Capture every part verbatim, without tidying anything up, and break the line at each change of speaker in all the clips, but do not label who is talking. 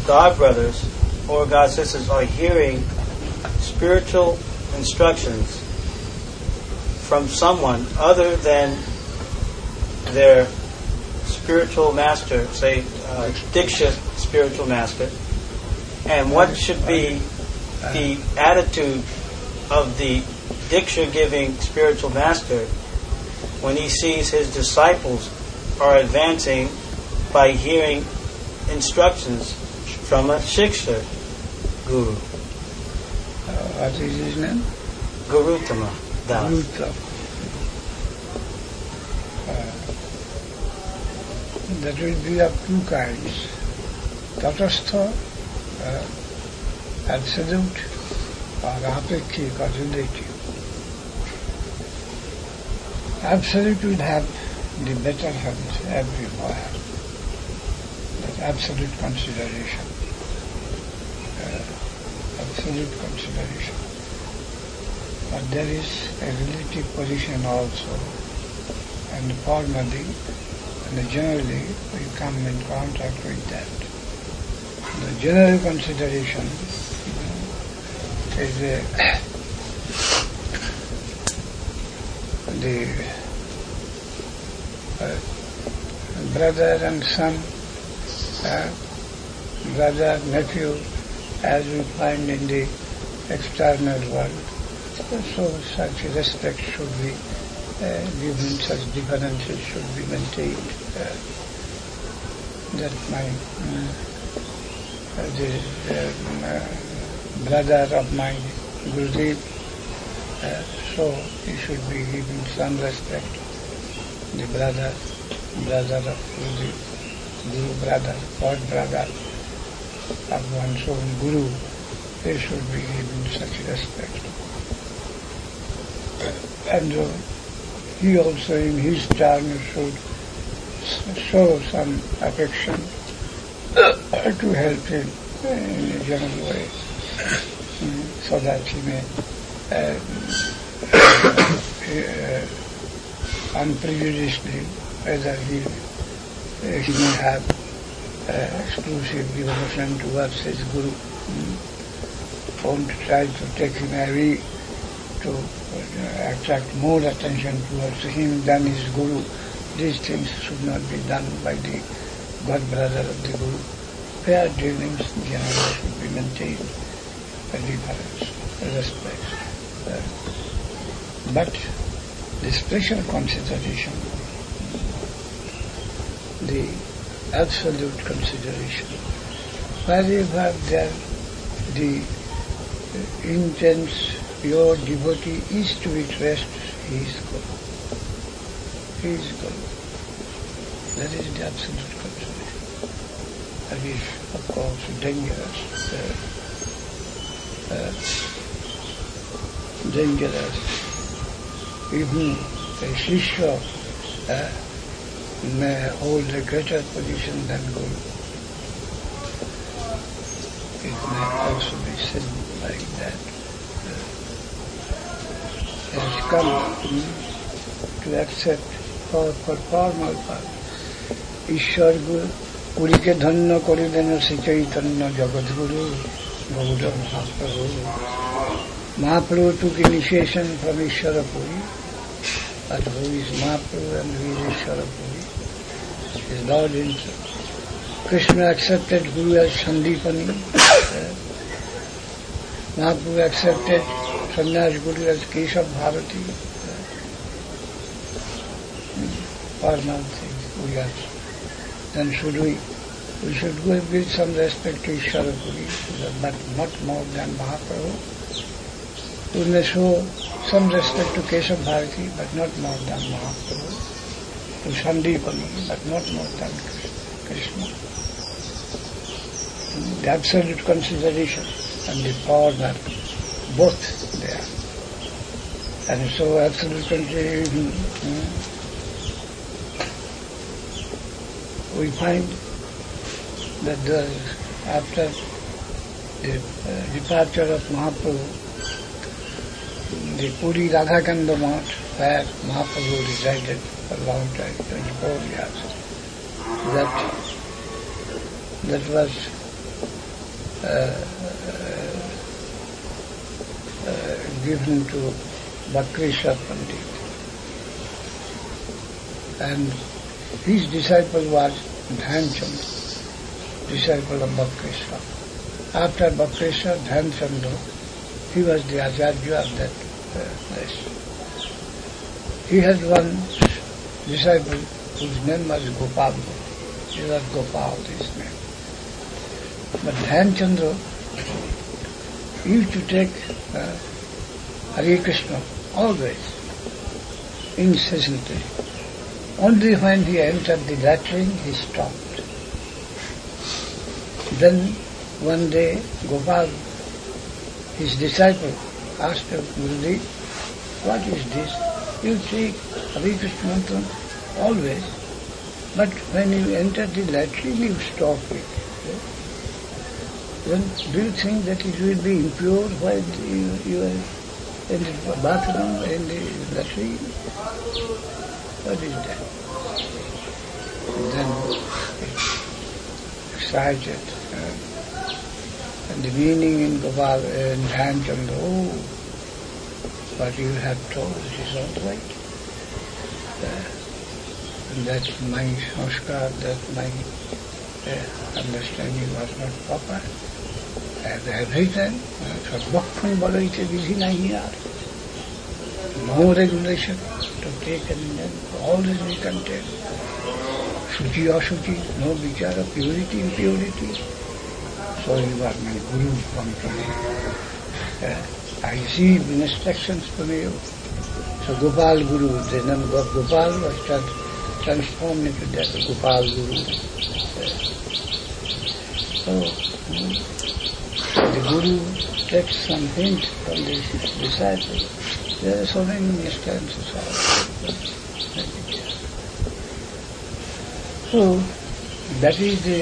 God brothers or God sisters are hearing spiritual instructions from someone other than their spiritual master, say uh, Diksha spiritual master, and what should be the attitude of the Diksha giving spiritual master when he sees his disciples are advancing by hearing instructions from a Shiksha guru.
Uh, what is his name?
Gautama Das.
Gautama. Uh, that will be of two kinds. Tatastha, uh, absolute, or apekshik, or relative. Absolute will have the better health everywhere. That absolute consideration. Uh, absolute consideration. But there is a relative position also, and formally and generally we come in contact with that. The general consideration is a, the uh, brother and son, uh, brother, nephew, as we find in the external world. So such respect should be uh, given, such differences should be maintained. Uh, that my uh, the um, uh, brother of my Gurudev, uh, so he should be given some respect. The brother, brother of Gurudev, Guru brother, God brother of one's own Guru, they should be given such respect. And uh, he also in his turn should show some affection to help him in a general way, so that he may uh, uh, unprejudicedly, whether he, uh, he may have uh, exclusive devotion towards his Guru, won't try to take him away to uh, attract more attention towards him than his Guru. These things should not be done by the God brother of the Guru. Fair dealings generally should be maintained, a difference, respect. Uh, but the special consideration, the absolute consideration, wherever there the intense pure devotee is to be traced, he is Guru. He is Guru. That is the absolute consideration. That is, of course, dangerous. Uh, uh, dangerous. Even a Shishya uh, may hold a greater position than Guru. It may also be said like that. Has come hmm, to accept for, for formal part. Ishwar Guru, Purike Dhanna Koridena Sri Chaitanya Jagat Guru, Gauda Mahaprabhu. Mahaprabhu took initiation from Ishwara Puri, but who is Mahaprabhu and who is Ishwara Puri? His Lord himself. Krishna accepted Guru as Sandipani. Mahaprabhu accepted Sannyas Guru as Keshav Bharati. Formal things we are. Then should we, we should go with some respect to Ishwara Puri, but not more than Mahaprabhu. We may show some respect to Keshav Bharati, but not more than Mahaprabhu. To Sandipani, but not more than Krishna. The absolute consideration and the power are both there. And so absolute consideration, we find that the, after the uh, departure of Mahaprabhu, the Puri Radhakanda Math, where Mahaprabhu resided for a long time, twenty-four years, that, that was uh, uh, given to Bakreshwar Pandit. And his disciple was Dhyanchand, disciple of Bakreshwar. After Bakreshwar, Dhyanchandra, he was the Acharya of that uh, place. He had one disciple whose name was Gopal. He was Gopal, his name. But Dhyanchandra used to take uh, Hare Krishna always, incessantly. Only when he entered the latrine, he stopped. Then one day, Gopal, his disciple, asked him, Gurudev, what is this? You take Hare Krishna mantra always, but when you enter the latrine, you stop it. Then do you think that it will be impure while you, you are in the bathroom, in the latrine? What is that? And then excited. Uh, and the meaning in Gopal and Dhyanchandra, oh, what you have told is all right. Uh, and that my sanskar, that my uh, understanding was not proper. At every time, Sarvakhan Balaita Vidhi nahi yaar. No regulation to take and then always be content. Shuchi ashuchi, no vichara, purity, impurity. So you are my Guru from today. Uh, I receive instructions from you. So Gopal Guru, the name of Gopal was transformed into that Gopal Guru. Uh, so the Guru takes some hint from the disciple. There are so many instances of So that is the,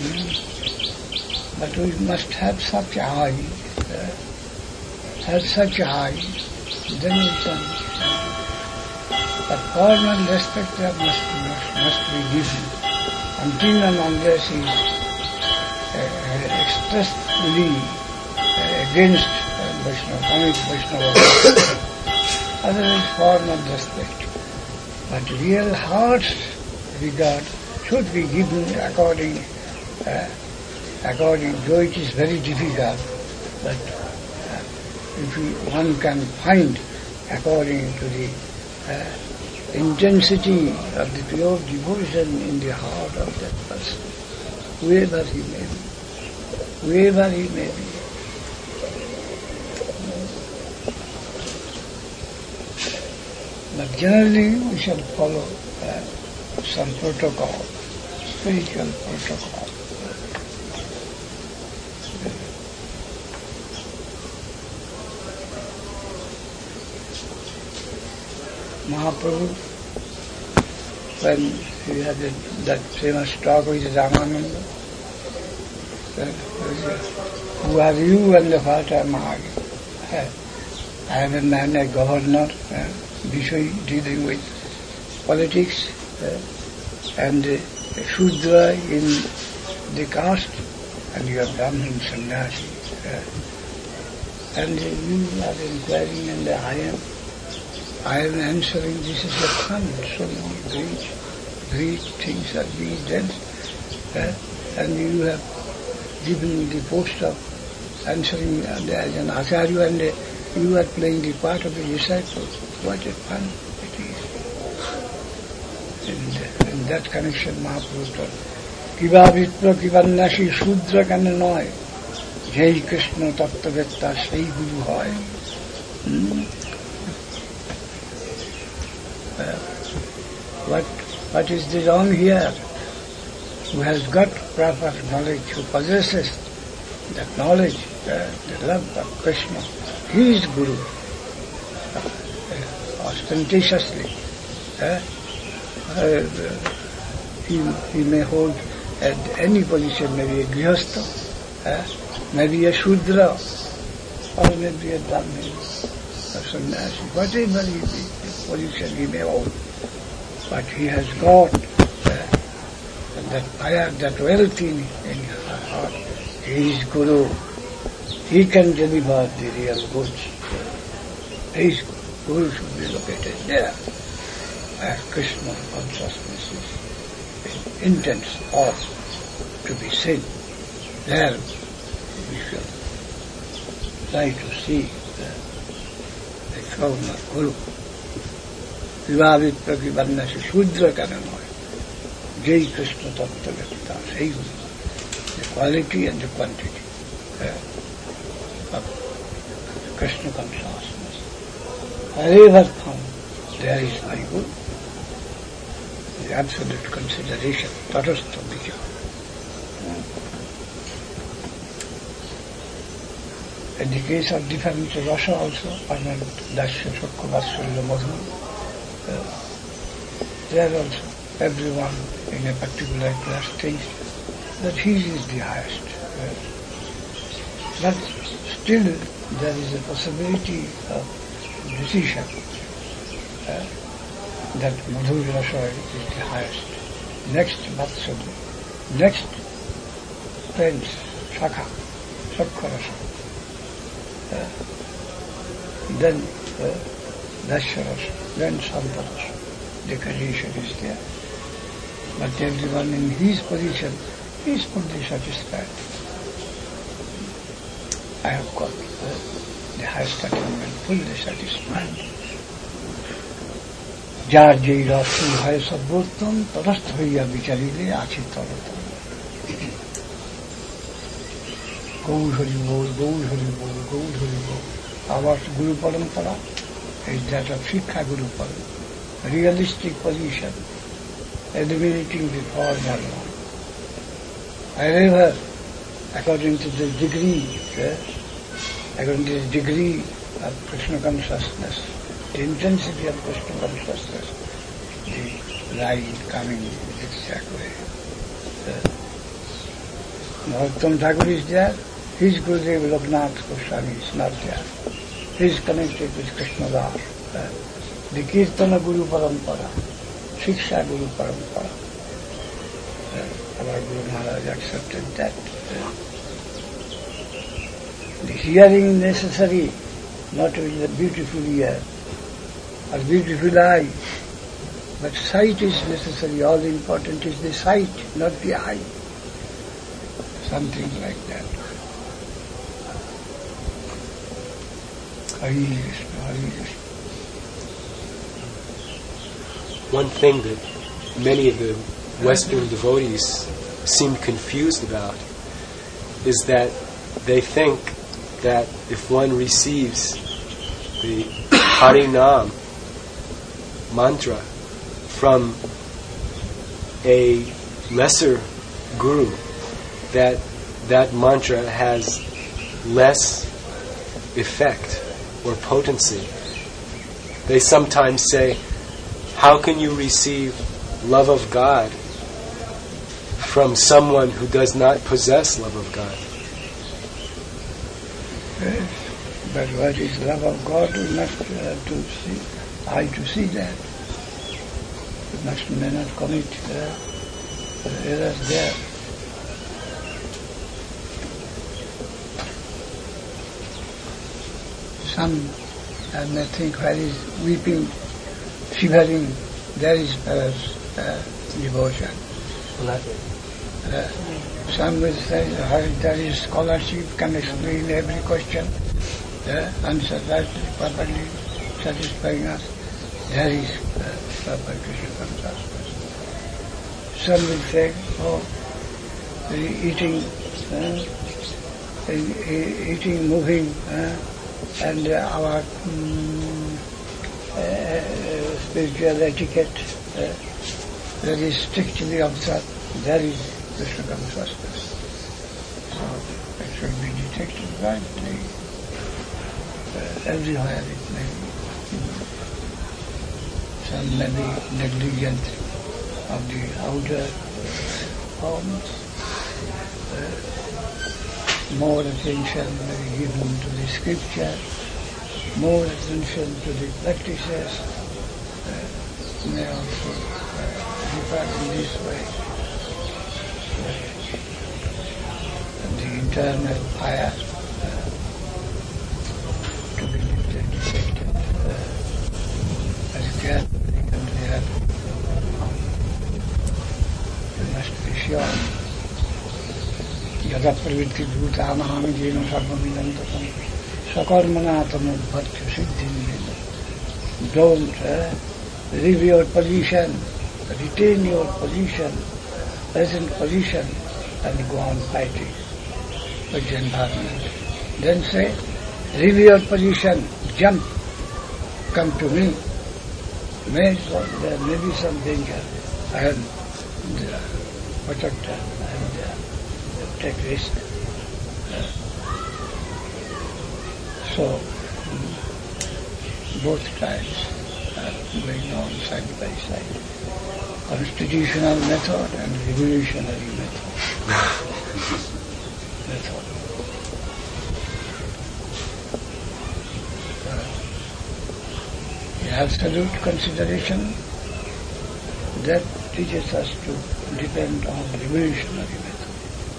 but we must have such eye, uh, have such eye, then we can, but formal respect must, must, must be given until and unless he is uh, expressly uh, against uh, Vaishnava, Amit Vaishnava, otherwise formal respect. But real heart regard should be given according, uh, according, though it is very difficult, but uh, if we, one can find according to the uh, intensity of the pure devotion in the heart of that person, whoever he may be, whoever he may be. But generally we shall follow uh, some protocol, spiritual protocol. Mahaprabhu, when he had a, that famous talk with Ramananda, said, who are you and what am I? I am a man, a governor, uh, dealing with politics, uh, and uh, Shudra in the caste, and you are Brahmin sannyasi. Uh, and uh, you are inquiring, and I am I am answering, this is a fun, so many great, great things are being done. Uh, and you have given the post of answering uh, as an Acharya, and uh, you are playing the part of the disciple. What a fun it is. And uh, in that connection, Mahaprabhu told, Kiva Vipra Kivannashi Shudra Kana Noy, Jai Krishna Tattavetta Sai Guru Hoy. Hmm? Uh, what what is the wrong here? Who has got proper knowledge, who possesses that knowledge, uh, the love of Krishna, he is Guru, uh, uh, ostentatiously. Uh, uh, he, he may hold at any position, maybe a grihastha, uh, maybe a shudra, or maybe a brahmin, a sannyasi, whatever he be. Position he may hold, but he has got uh, that fire, that wealth in, in her heart. he is Guru. He can deliver the real goods. His Guru should be located there, where Krishna consciousness is intense or to be seen. There we shall try to see the, the throne of Guru. Vivavit Prakivanna se Shudra Karanoi. Jai Krishna Tattva Vyakta. Say the quality and the quantity uh, of Krishna consciousness. Wherever found, there is my Guru. The absolute consideration, tatastha bija. In the case of different rasa also, Anand, Dasya, Shukha, Vatsalya, Madhu, uh, there also, everyone in a particular class thinks that he is the highest. Uh, but still there is a possibility of decision uh, that Madhu Rasa is the highest. Next Vatsalya, next Prince, Shakha, Shukha Rasa. Uh, then uh, Dasya Rasa, then Santa Rasa. The condition is there. But everyone in his position is fully satisfied. I have got uh, the highest attainment, fully satisfied. Jar jai rasu hai sabbottam tarast hoiya vicharile achi taratam. Gaur Hari Bol, Gaur Hari Bol, Gaur Hari Bol. Our Guru Parampara is that of Sikha Guru Parampara. Realistic position, eliminating the formal one. However, according to the degree, yes, according to the degree of Krishna consciousness, the intensity of Krishna consciousness, the line coming in the exact way. Narottam Thakur is there, his Gurudev Loknath Goswami is not there. He is connected with Krishna Das. Uh, the Kirtana Guru Parampara, Shiksha Guru Parampara. Uh, our Guru Maharaj accepted that. Uh, the hearing necessary, not with a beautiful ear or beautiful eye, but sight is necessary. All important is the sight, not the eye. Something like that. Hari Krishna, Hari Krishna.
One thing that many of the Western devotees seem confused about is that they think that if one receives the Harinam mantra from a lesser guru, that that mantra has less effect or potency. They sometimes say, how can you receive love of God from someone who does not possess love of God?
Yes, but what is love of God? We must uh, to see, I to see that. We must may not commit uh, errors there. Some uh, may think where is weeping, shivering, there is perhaps uh, devotion. Uh, some will say uh, there is scholarship, can explain every question, uh, answer that properly, satisfying us. There is uh, proper Krishna consciousness. Some will say, oh, eating, uh, eating, moving, uh, and uh, our um, uh, spiritual etiquette uh, very strictly observed. There is Krishna consciousness. So it should be detected rightly uh, everywhere it may be. Some may be negligent of the outer forms. Uh, more attention may be given to the scripture, more attention to the practices, uh, may also uh, depart in this way. Uh, and the eternal fire uh, to be detected uh, as carefully and real. You must be sure. Yada pravritti bhutanam jena sarvamidantatam sakarmana tamudbhatya siddhim. Don't uh, leave your position, retain your position, present position, and go on fighting with the environment. Then say, leave your position, jump, come to me. May there may be some danger. I am the protector and uh, take risk. Uh, so, both sides are going on side by side. Constitutional method and revolutionary method. method. Uh, in absolute consideration, that teaches us to depend on revolutionary method.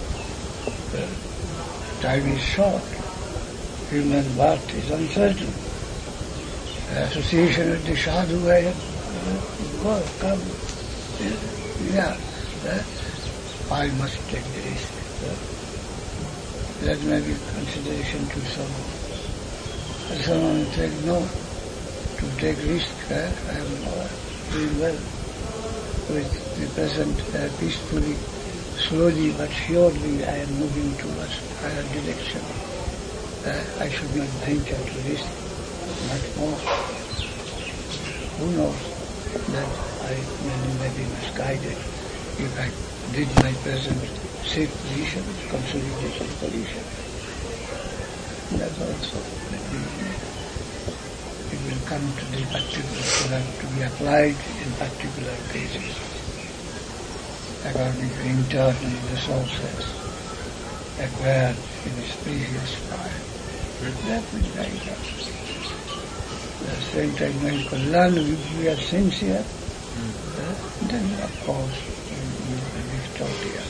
Uh, time is short. Human birth is uncertain. Association with the sadhu, uh, go, come. Yeah, uh, I must take the risk. Uh, that may be consideration to someone. And someone will say, no, to take risk, uh, I am uh, doing well with the present uh, peacefully, slowly but surely I am moving towards higher direction. Uh, I should not venture to risk much more. Who knows that I may be misguided if I did my present safe position, consolidated position. That also maybe it will come to the particular product to be applied in particular cases according to internal resources acquired in his previous life. That will guide us. At the same time, when you can learn, if we are sincere, mm. uh, then of course you will be victorious.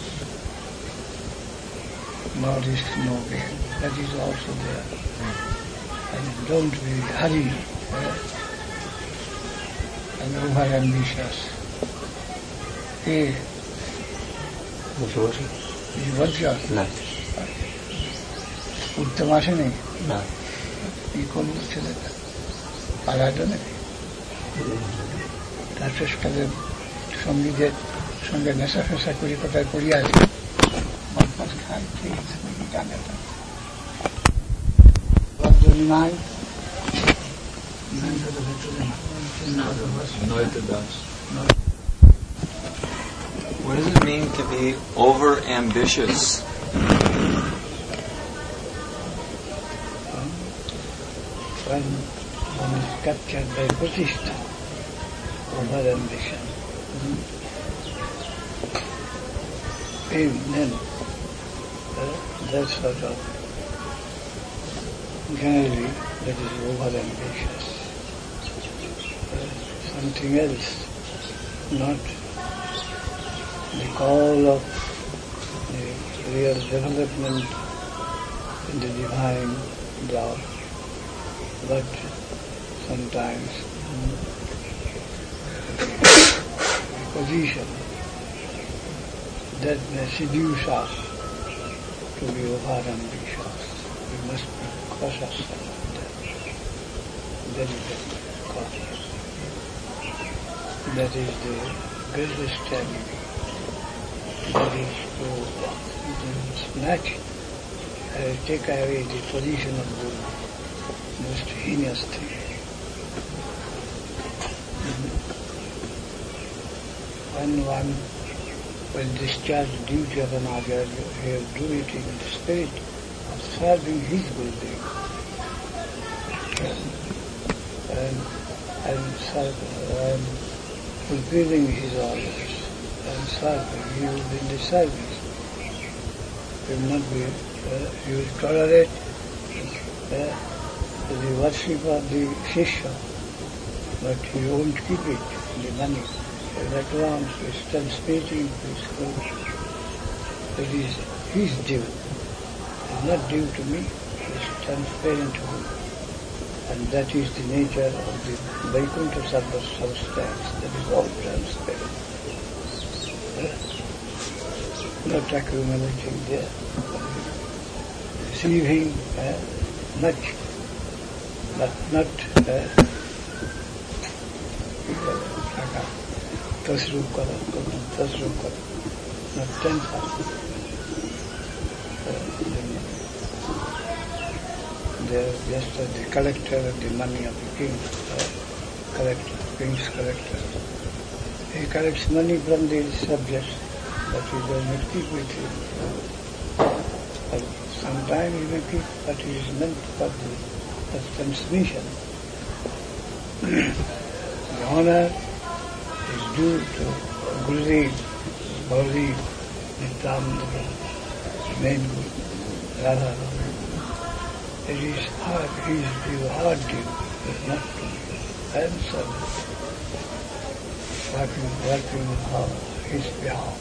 No risk, no gain. That is also there. Mm. And don't be hurried uh, and over ambitious. Hey, Vajra?
No.
উত্তম আসেনি
না
কি করল ছেলেটা পালাটা নাকি তার শেষকালে সঙ্গীদের সঙ্গে নেশা ফেশা করি কোথায় পড়িয়া আছে খাই ঠিক আছে নাকি জানে না নাই
What does it mean to be over ambitious?
When one is captured by Buddhista, over ambition, mm-hmm. then uh, that sort of generally that is over ambitious. Uh, something else, not the call of the real development in the divine love. But sometimes mm, the position that may seduce us to be over ambitious. We must be cautious about that. Very, very cautious. That is the greatest enemy. That is to snatch, uh, take away the position of Guru. Most heinous thing. When one will discharge the duty of an Acharya, he will do it in the spirit of serving his well-being and, and, serve, and fulfilling his orders and serving. He will be in the service. He will not be, uh, he will tolerate uh, the worship of the Shishya, but he won't keep it, the money. That wants to spend speaking to his school. It is his due. not due to me, it is transparent to me. And that is the nature of the Vaikuntha substance, that is all transparent. Uh, not accumulating there, receiving uh, much, but not uh, tasrup kara, tasrup kara, not ten thousand. They are just uh, the collector of the money of the king, uh, collector, king's collector. He collects money from the subjects, but he does not keep with him. Uh, sometimes he may keep what is meant for the, the transmission. The honor is due to Gurudev, Baladev, Nityananda, the main Guru, Radha. It is hard, his due, hard due, but not to me. I am servant, working, working on his behalf.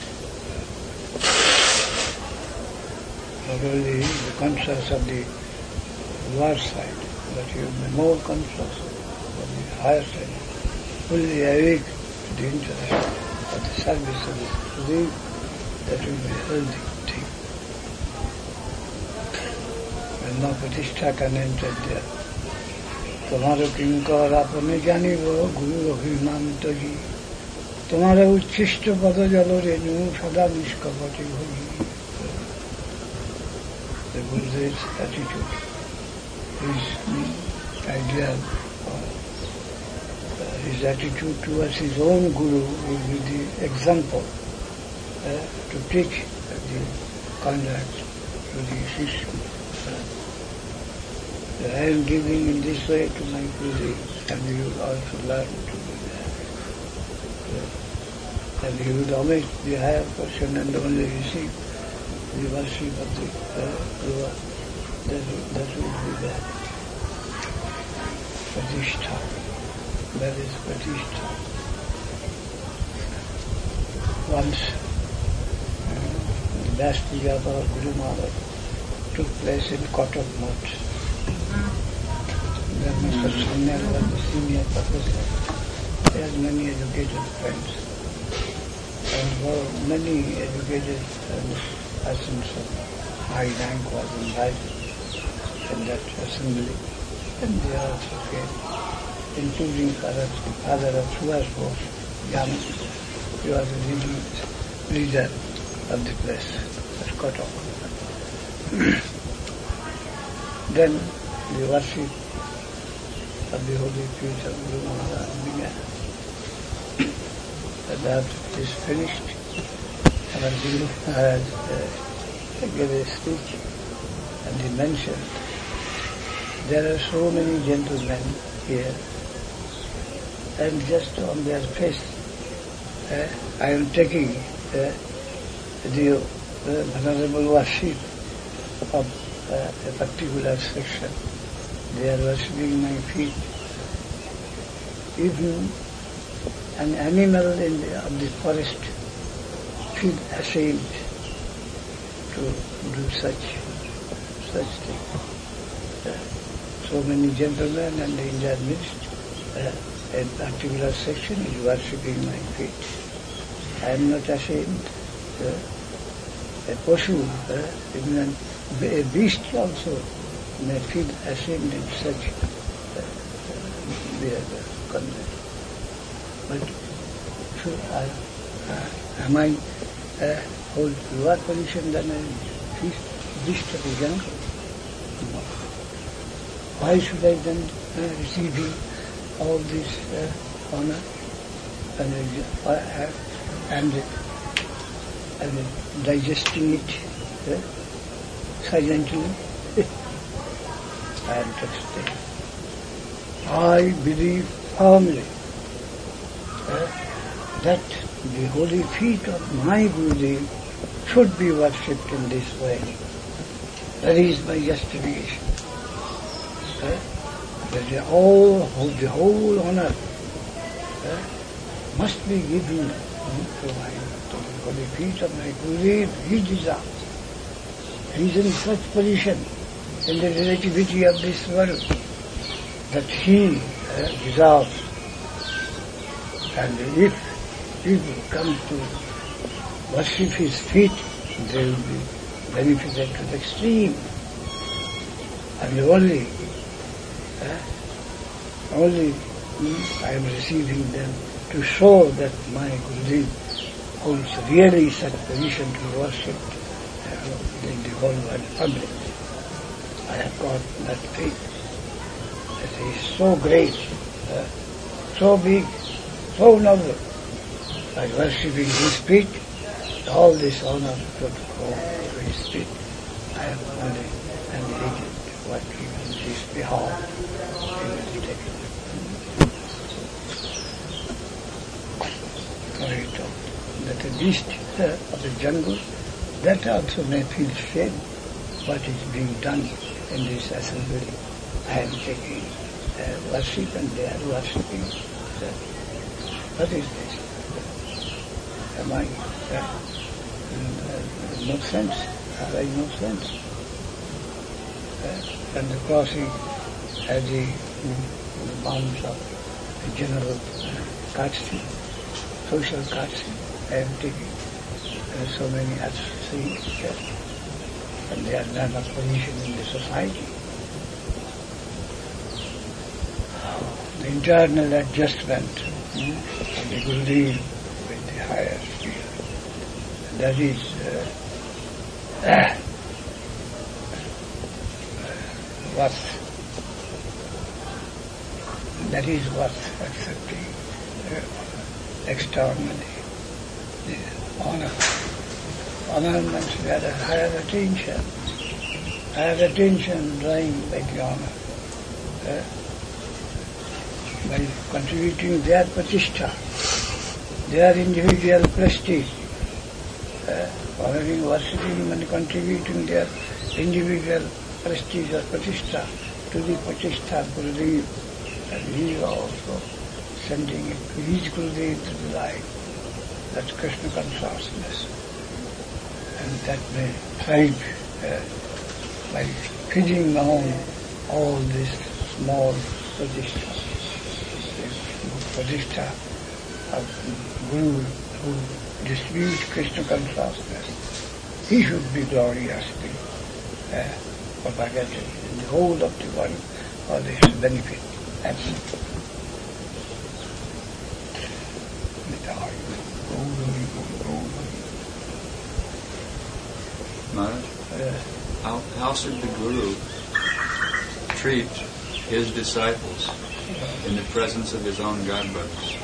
Not only the conscious of the lower side, but you will be more conscious of the higher side, fully awake to the interest of the service of the Sudev, that will be healthy thing. ब्रह्म प्रतिष्ठा करने चाहिए तुम्हारे किंकर आपने जानी वो गुरु अभिमानित जी तुम्हारे उच्छिष्ट पद जल रेणु सदा निष्कपटी होगी. The Guru's attitude, his ideal, uh, his attitude towards his own Guru will be the example uh, to teach the conduct to the Shishya. I am giving in this way to my Guru, and you will also learn to do that. And you would always be a higher person and only receive the worship of the uh, Guru. That will, that will be that. Pratishtha. That is Pratishtha. Once, uh, the last puja of our Guru Maharaj took place in Kotak Mutt. Where Mister Sanyal was the senior professor. He has many educated friends. And well, many educated persons of high rank was invited in that assembly. And they also came, including father, father of Subhash Bose, young. He was the leading leader of the place at Kotak. Then the worship of the holy feet of Guru Maharaj began. And after it is finished, our Guru Maharaj uh, gave a speech and he mentioned there are so many gentlemen here and just on their face uh, I am taking uh, the uh, venerable worship of Uh, a particular section. They are worshipping my feet. Even an animal in the, of the forest feel ashamed to do such such thing. Uh, so many gentlemen and in their midst, uh, a particular section is worshipping my feet. I am not ashamed. Uh, a pashu, uh, even an a beast also may feel ashamed in such uh, behavior, conduct. But should I, uh, am I uh, hold lower position than a beast, beast of the jungle? No. Why should I then uh, receive all this uh, honor and, uh, and, and digesting it? Uh, Silently, I am texting. I believe firmly uh, that the holy feet of my Gurudev should be worshipped in this way. That is my justification. Uh, that the whole, the whole honor uh, must be given uh, to, my, to the holy feet of my Gurudev. He deserves. he is in such position in the relativity of this world that he uh, dissolves. And if people come to worship his feet, they will be benefited to the extreme. And only, uh, only mm, I am receiving them to show that my Gurudev holds really such position to be worshipped uh, in the whole world public. I have got that faith that he is so great, uh, so big, so noble. By worshipping his feet, all this honor to go to his feet. I am only an agent. What he on his behalf he will take. So that the beast uh, of the jungle, that also may feel shame what is being done in this assembly. I am taking uh, worship and they are worshipping. Uh, what is this? Am I uh, uh, no sense? Have I no sense? Uh, and the crossing at the, mm, the bounds of the general uh, courtesy, social courtesy, I am taking uh, so many other things, uh, and they are not of position in the society. The internal adjustment mm, of the Gurudev with the higher sphere, that is uh, uh, worth, that is worth accepting uh, externally. The honor. Honor means we have a higher attention. Higher attention drawing by the honor. Uh, by contributing their pratishtha, their individual prestige, uh, honoring, worshipping and contributing their individual prestige or pratishtha to the pratishtha of Gurudev, and he is also sending it to his Gurudev to the light. That's Krishna consciousness. And that may thrive uh, by feeding on all these small pratishthas. The pratishtha of Guru who distributes Krishna consciousness, he should be gloriously uh, propagated in the whole of the world for this benefit. That's it.
Maharaj, uh, how, how should the Guru treat his disciples in the presence of his own God brothers?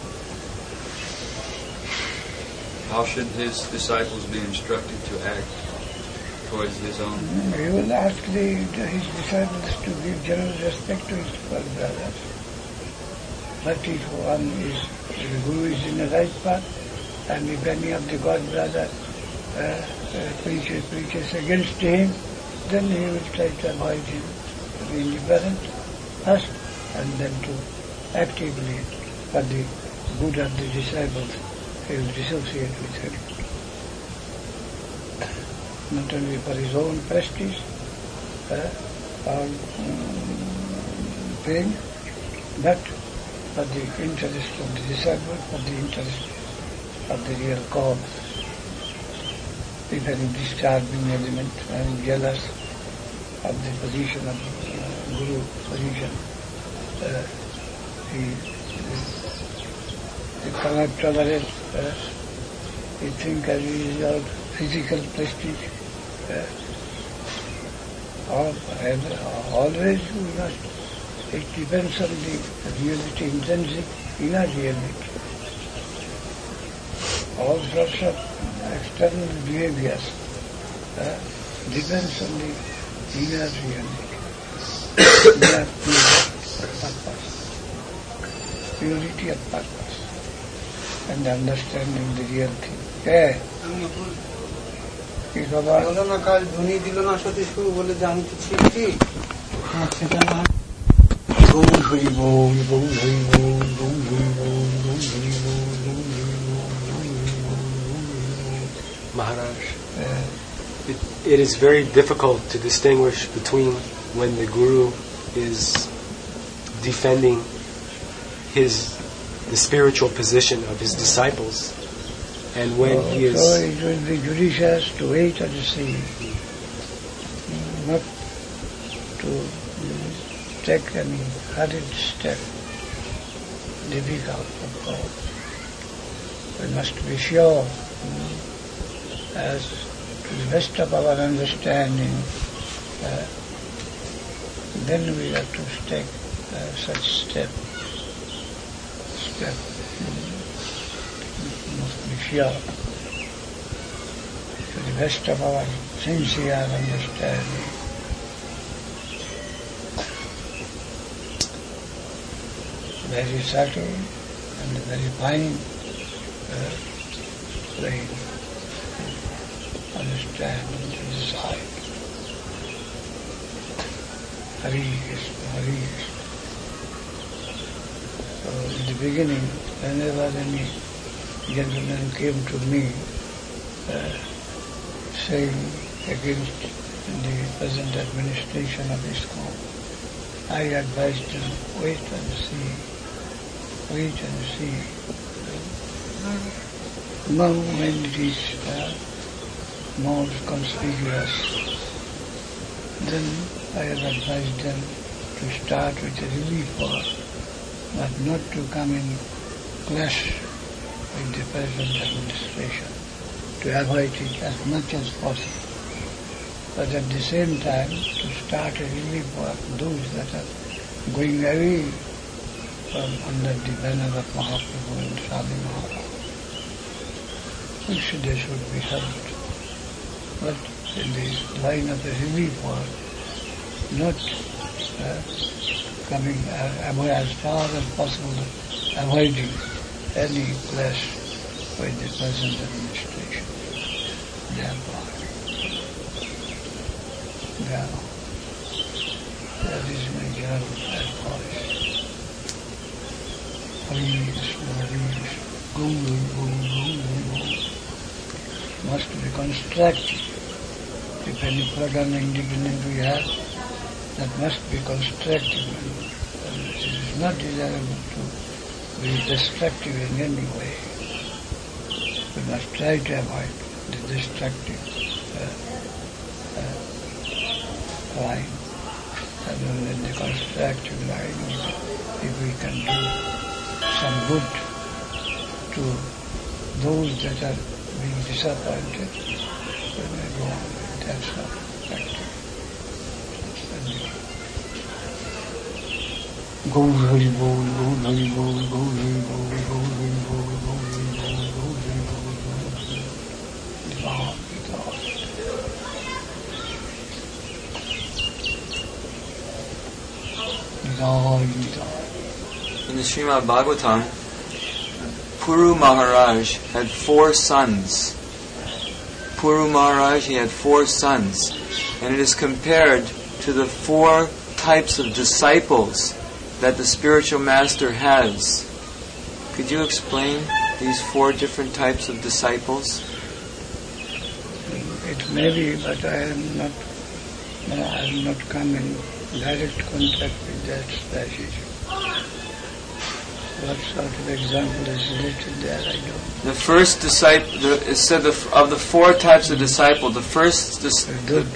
How should his disciples be instructed to act towards his own?
He will ask the, his disciples to give general respect to his God brothers. But if one is, the Guru is in the right path, and if any of the God brothers uh, uh, preaches, preaches against him, then he will try to avoid him, to be indifferent first, and then to actively, for the good of the disciples, he will dissociate with him. Not only for his own prestige uh, or um, pain, but for the interest of the disciple, for the interest of the real cause. If any disturbing element, and jealous of the position of uh, Guru position, uh, he, he cannot tolerate, uh, he thinks as he is all physical prestige, uh, or, and always we must, it depends on the reality, intrinsic, inner reality. All sorts of external behaviors uh, depends on the inner reality, inner purpose, purity of purpose, and understanding the real thing. Yeah. কি খবর? বলো না, কাল ধ্বনি দিল না সতীশ বাবু, বলে যে আমি তো ছিটছি। সেটা না, গৌর হরি বল, গৌর হরি বল, গৌর হরি বল, গৌর হরি বল, গৌর হরি বল, গৌর হরি বল।
Maharaj, uh, it, it is very difficult to distinguish between when the Guru is defending his the spiritual position of his disciples and when
oh,
he is...
So it will be judicious to wait and see, not to take any hurried step. Difficult, of course. We must be sure, as to the best of our understanding, uh, then we have to take uh, such step. Step. We must be sure, to the best of our sincere understanding. Very subtle and very fine uh, way to understand and to decide. Hari Krishna, Hari Krishna. So in the beginning, whenever any gentleman came to me uh, saying against the present administration of ISKCON, I advised him, wait and see. Wait and see. Now when it is uh, more conspicuous, then I have advised them to start with a relief work, but not to come in clash with the present administration, to avoid it as much as possible. But at the same time, to start a relief work, those that are going away from under the banner of Mahaprabhu and Swami Maharaj, which they should be helped. But in the line of the relief work, not uh, coming uh, as far as possible, avoiding any clash with the present administration. Therefore, now, that is my general advice. Hari Krishna, Hari Krishna, go, go, go, go, go. Must be constructive. If any program independent we have, that must be constructive. And it is not desirable to be destructive in any way. We must try to avoid the destructive uh, uh, line. And in the constructive line, if we can do some good to those that are being disappointed, then we go on with that sort of practice. Go Hari Bol, go Hari Bol, go Hari Bol, go Hari Bol, go Hari Bol, go Hari Bol, go Hari Bol.
In the Srimad Bhagavatam, Puru Maharaj had four sons. Puru Maharaj, he had four sons. And it is compared to the four types of disciples that the spiritual master has. Could you explain these four different types of disciples?
It may be, but I am not, no, I have not come in direct contact with that passage. What sort of example is related there, I don't know.
The first disciple, the, it said the, of the four types of disciple, the first... Dis, the,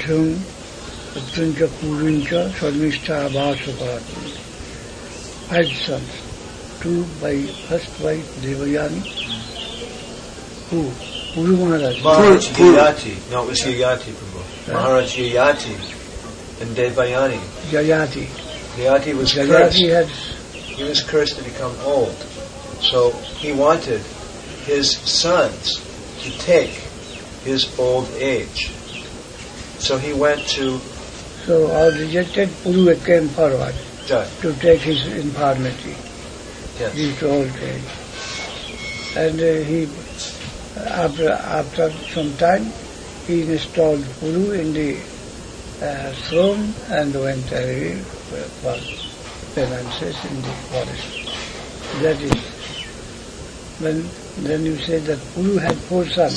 five sons. Two by first wife, Devayani. Who? Puru Maharaj.
Maharaj Yayati. No, it was Yayati, Prabhu. Maharaj Yayati and Devayani.
Yayati.
Yayati was
Yayati
cursed.
had...
He was cursed to become old. So he wanted his sons to take his old age. So he went to...
So all rejected Puru came forward
Right.
to take his infirmity,
Yes.
his old age. And uh, he, after, after some time, he installed Puru in the uh, throne and went away for penances in the forest. That is, when then you say that Puru had four sons.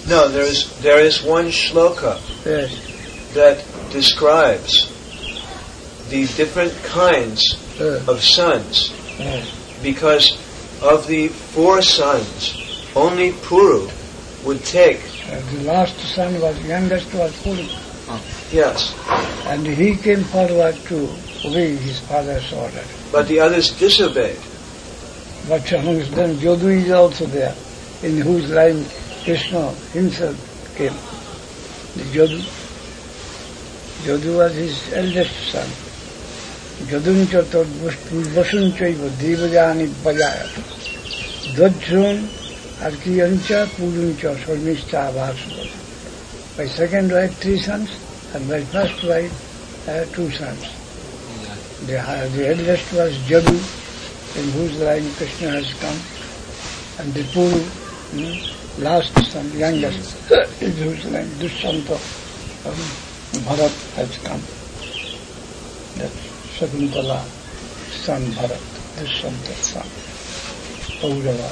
No, there is there is one shloka
Yes.
that describes the different kinds
Uh,
of sons.
yes.
Because of the four sons, only Puru would take.
Uh, the last son was youngest was Puru,
Yes,
and he came forward to obey his father's order.
but the others disobeyed.
But amongst them, Jodu is also there, in whose line Krishna himself came. The Jodu. Jodu was his eldest son. Joduncha tod vasunchaiva devajani vajaya. Dodjun arkiyancha puruncha sormishta abhasva. By second wife, three sons, and by first wife, uh, two sons. The, uh, the eldest was Jadu, in whose line Krishna has come, and the Puru, hmm, last son, youngest, in whose line Dushyanta, um, Bharat has come. That's Shakuntala, son Bharat, Dushyanta son, Paurava,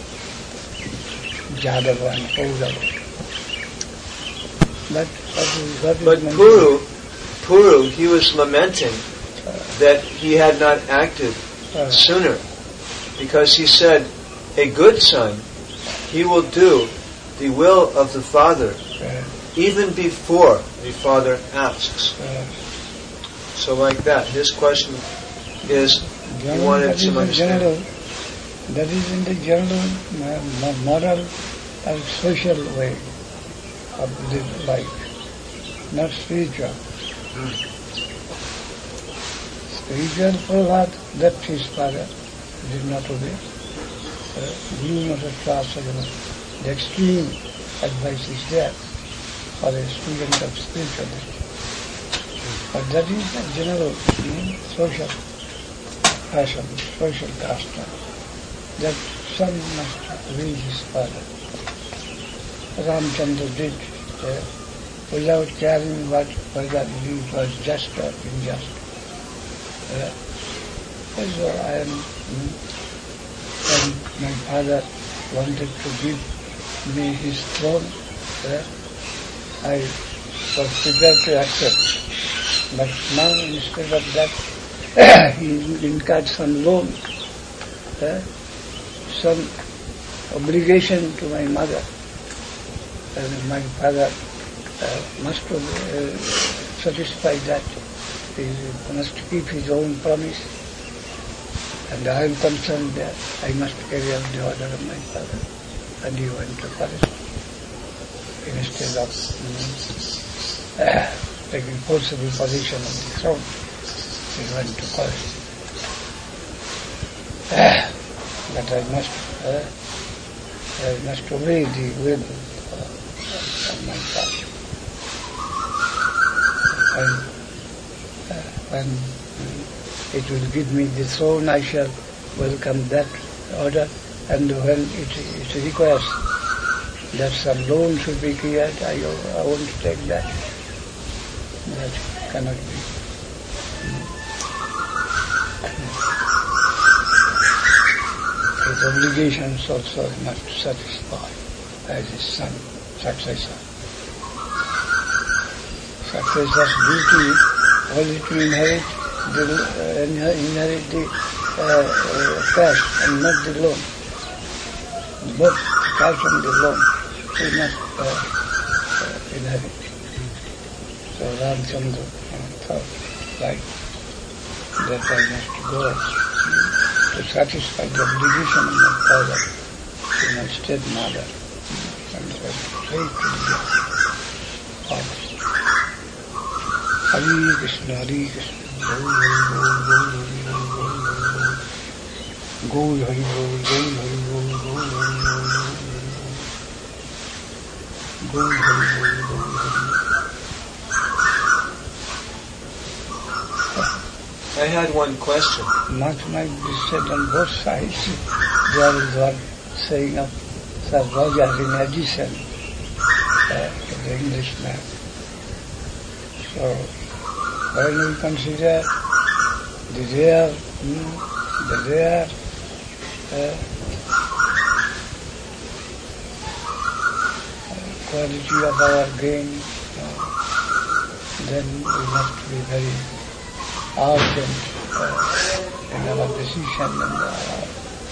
Jadava and Paurava. But, what is, what
But
is
Puru, Puru, he was lamenting that he had not acted
uh,
sooner, because he said, a good son, he will do the will of the father
uh,
even before the father asks.
uh,
So like that, his question is, he
General,
wanted
that is
some
the general,
understanding.
that is in the general uh, mo- moral and social way of the life, not spiritual. Spiritual Prahlad left his father, did not obey. Uh, Guru Nasatra, the extreme advice is there for a student of spirituality. But that is the general mm, social fashion, social custom, that son must obey his father. Ramchandra did uh, without caring what whether it was just or unjust. Uh, that's why I am, mm, when my father wanted to give me his throne, uh, I was prepared to accept. But now instead of that, he incurred some loan, uh, some obligation to my mother. And my father uh, must uh, satisfy that. He must keep his own promise. And I am concerned that I must carry out the order of my father. And he went to forest instead of mm, uh, taking forcible possession of the throne. He went to forest. Uh, but I must, uh, I must obey the will of my father. And uh, when it will give me the throne, I shall welcome that order. And when it, it requires that some loan should be cleared, I, I want to take that. That cannot be. His obligations also must satisfy as his son, successor. Successor's duty was to inherit the, uh, inherit the uh, uh, cash and not the loan. Both cash and the loan he must uh, uh, inherit. So Ramchandra thought like that I must go to satisfy the obligation of my father to my stepmother and was straight to the house. Hare Krishna, Hare Krishna, Gol Hari Gol, Gol Hari Gol, Gol Hari Gol, Gol Hari Gol, Gol Hari Gol.
I had one question.
Much might be said on both sides. There is one saying of Sir Rogers in addition uh, to the Englishman. So, when we consider the rare, mm, the rare uh, quality of our gain, uh, then we must be very urgent uh, in our decision and our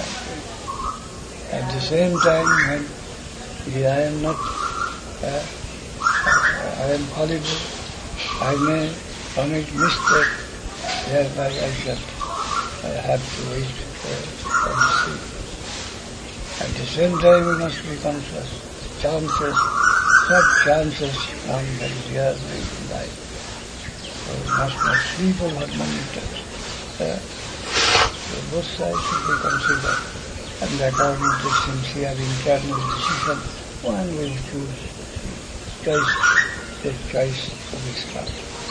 at the same time, when I am not, uh, I am fallible, I may commit mistake, thereby I shall I have to wait uh, and see. At the same time, we must be conscious. Chances, such chances come very rarely in life. So we must not sleep over monitors. Uh, so both sides should be considered. And according to sincere internal decision, one will choose choice, the choice of Islam.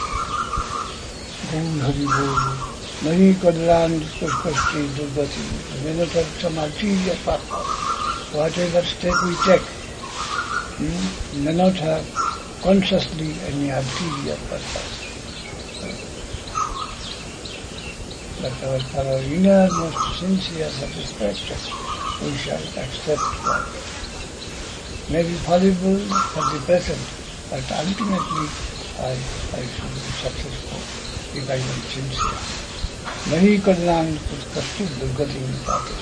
Bol Hari Bol, Nahi Kadran Pushpasti Durgati, Minotaur Samadhi Papa. Whatever step we take hmm, may not have consciously any ulterior purpose. But our, for our innermost sincere satisfaction, we shall accept that. May be fallible for the present, but ultimately I, I should be successful if I am sincere. Nahi Kadran Pushpasti Durgati Papa.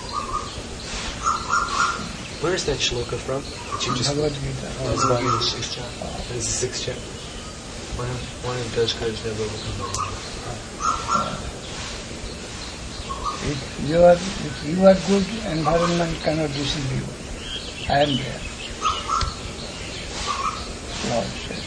Where is that shloka from? That you just
Bhagavad Gita.
Bhagavad Gita, sixth chapter.
That is the sixth chapter.
One of, one of those guys never overcome it.
If you are, if you are good, environment cannot deceive you. I am there. Lord says.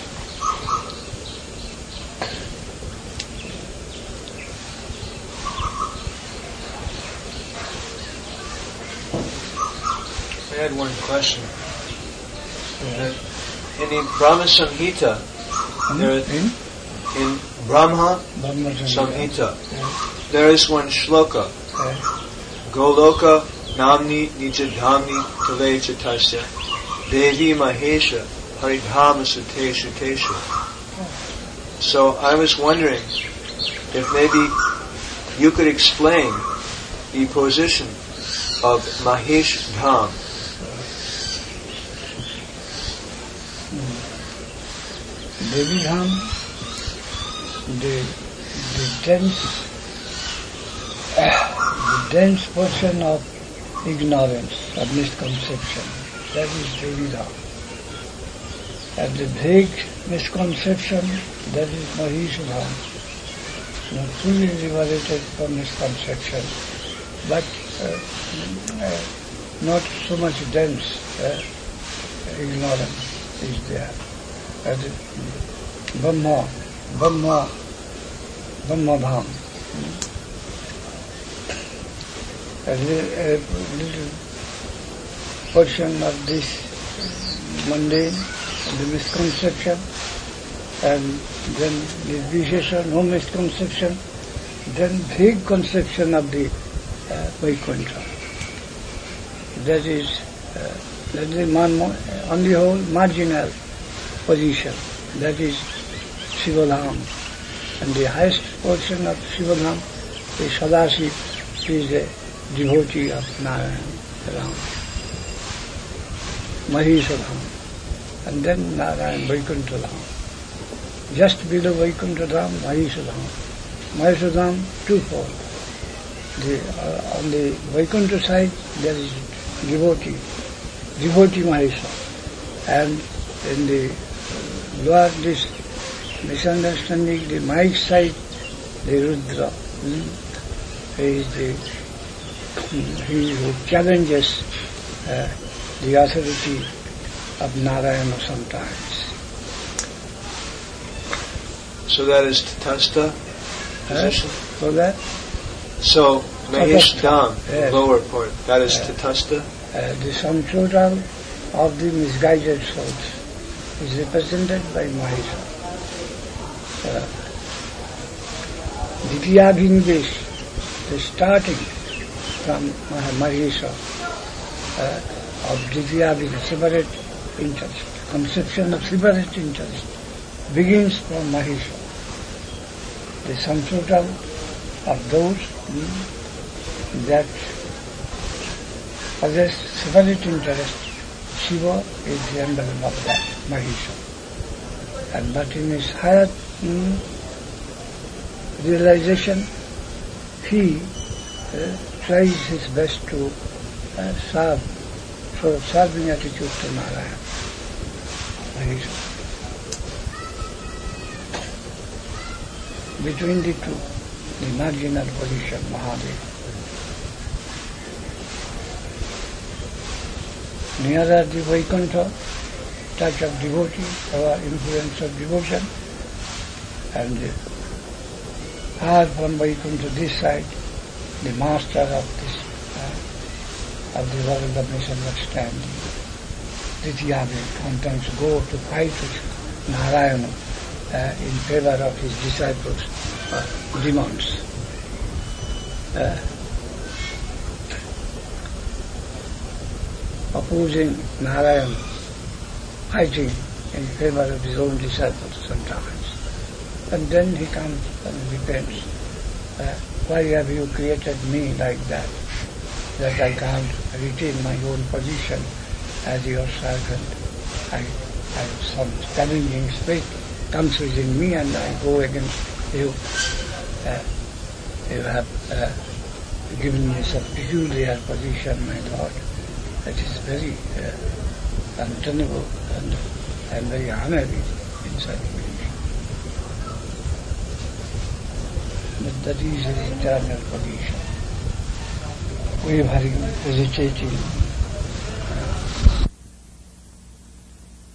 I had one question. Uh, in the Brahma Samhita,
Hmm?
there is,
In?
in Brahma
Brahma
Samhita,
Yeah.
there is one shloka.
Yeah.
Goloka namni nijadhamni tale chatasya devi mahesha haridhama satesha tesha. So I was wondering if maybe you could explain the position of Mahesh Dham.
Devi Dham, the, the dense, the dense portion of ignorance, of misconception, that is Devi Dham. And the vague misconception, that is Mahesh Dham, not fully liberated from misconception, but uh, uh, not so much dense uh, ignorance is there. And Brahma, Brahma, Brahma Dham. A little, a little portion of this mundane, the misconception, and then the Vishesha, no misconception, then vague conception of the uh, Vaikuntha. That is, uh, that is man, on the whole marginal position. That is Shivadham. And the highest portion of Shivadham is Sadashiv, is a devotee of Narayan, Ram. Mahesh and then Narayan, Vaikuntha Dham. Just below Vaikuntha Dham, Mahesh Dham. Mahesh Dham, twofold. The, uh, on the Vaikuntha side, there is devotee, devotee Mahesha. And in the lower, this misunderstanding, the Mahik side, the Rudra. Hmm? He is the, he who challenges uh, the authority of Narayana sometimes.
So that is Tatastha position?
Uh, so that?
So Mahesh Dham,
yes.
the lower part, that is
Yes.
Tatastha?
Uh, the sum total of the misguided souls is represented by Mahesha. Uh, Dityabhinvesh, the starting from Mahesha uh, of Dityabhinvesh, separate interest, conception of separate interest, begins from Mahesha. The sum total of those mm, that possess separate interest Shiva is the emblem of that, Mahisha. And but in his higher mm, realization, he uh, tries his best to uh, serve, show serving attitude to Narayana. Mahisha. Between the two, the marginal position, Mahadev. Nearer the Vaikuntha, touch of devotee or influence of devotion, and far from Vaikuntha this side, the master of this, uh, of the world of misunderstanding, Dityavi, sometimes go to fight with Narayana uh, in favor of his disciples, uh, demons. Uh, opposing Narayana, fighting in favor of his own disciples sometimes. And then he comes and repents. Uh, why have you created me like that, that I can't retain my own position as your servant? I, I have some challenging spirit comes within me and I go against you. Uh, you have uh, given me some peculiar position, my Lord. That is very uh, untenable and, and very honorary in such position. But that is his eternal position. Wavering, hesitating,